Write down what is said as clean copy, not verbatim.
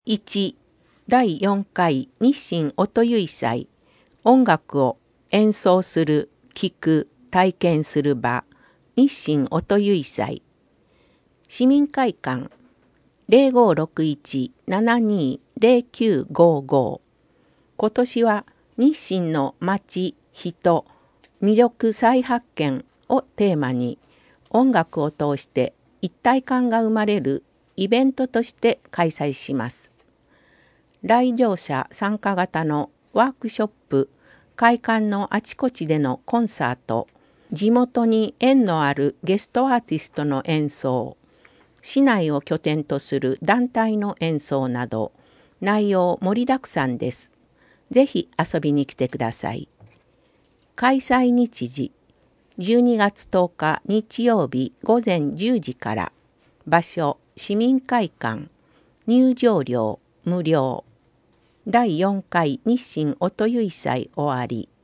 1、第4回日清音結祭、音楽を演奏する、聴く、体験する場、日清音結祭。市民会館 0561-720955。今年は日清の街、人、魅力再発見をテーマに、音楽を通して一体感が生まれるイベントとして開催します。来場者参加型のワークショップ、会館のあちこちでのコンサート、地元に縁のあるゲストアーティストの演奏、市内を拠点とする団体の演奏など、内容盛りだくさんです。ぜひ遊びに来てください。開催日時、12月10日日曜日午前10時から、場所、市民会館、入場料無料。第4回日清音結祭終わり。